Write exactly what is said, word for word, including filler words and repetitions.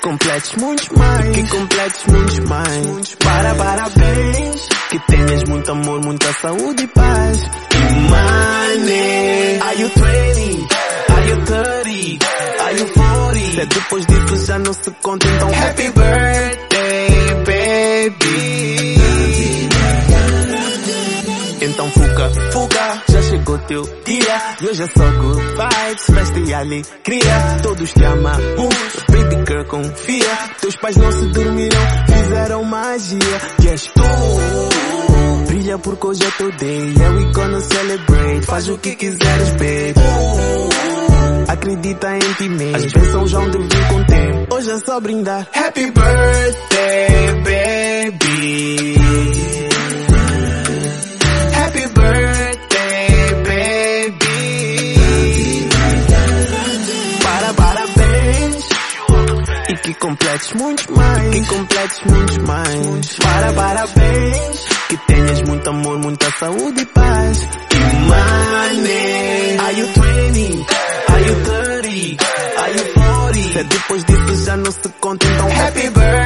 completes muitos mais, que completes muitos mais. Para, parabéns, que tenhas muito amor, muita saúde e paz. E money. Are you twenty? Are you thirty? Are you forty? Se depois disso já não se conta, então happy birthday, baby. Então fuga, fuga, já chegou teu dia. E hoje é só good vibes, festa e alegria. Todos te amamos, baby girl, confia. Teus pais não se dormiram, fizeram magia. Que és tu, brilha porque hoje é teu day. Yeah, we gonna celebrate, faz o que quiseres, baby. Acredita em ti mesmo, as bênçãos vão de vir com o tempo. Hoje é só brindar. Happy birthday, baby. Happy birthday, baby. Para, parabéns. E que completes muitos mais, que completes muitos mais. Para, parabéns. Que tenhas muito amor, muita saúde e paz. E money. Are you twenty? Are you thirty? Are you forty? Se depois disso já não se conta, então happy birthday.